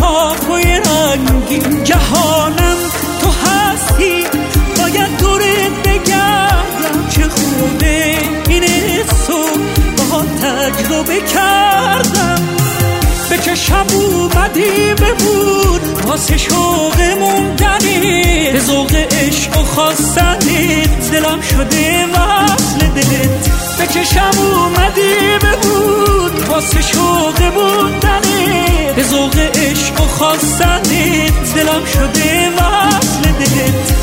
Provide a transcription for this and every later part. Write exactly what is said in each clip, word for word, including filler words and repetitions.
لحافای رنگین. جهانم تو هستی، باید دورت بگردم. چه خوبه این حسو با تجربه کردم. به چشم اومدی ببود واسه شوق موندنی، به ذوق عشق و خواستنت دلم شده وصل دلت. به چشم اومدی ببود واسه شوق موندنی، به ذوق عشق و خواستنت دلم شده وصل دلت.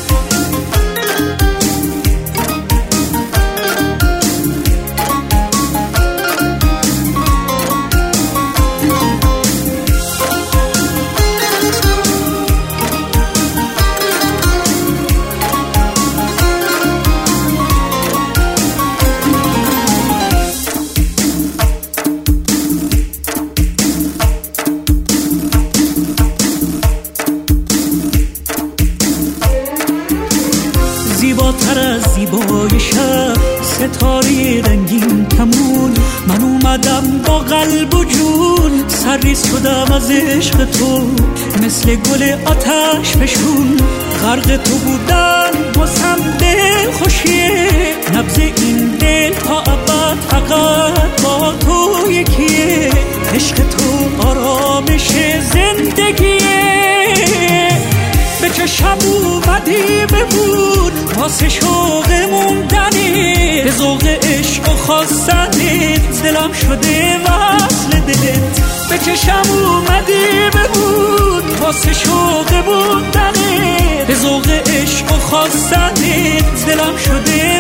زیباتر از زیبای شب، ستاره رنگین کمون. من اومدم با قلب و جون، سرریز شدم از عشق تو مثل گل آتش فشون. غرق تو بودن واسم دل خوشیه، نبض این دل تا ابد فقط با تو یکیه. عشق تو آرامش زندگیه. به چشم اومدی ببود واسه شوق موندنی، به ذوق عشق و خواستنت دلم شده وصل دلت. به چشم اومدی ببود واسه شوق موندنی، به ذوق عشق و خواستنت دلم شده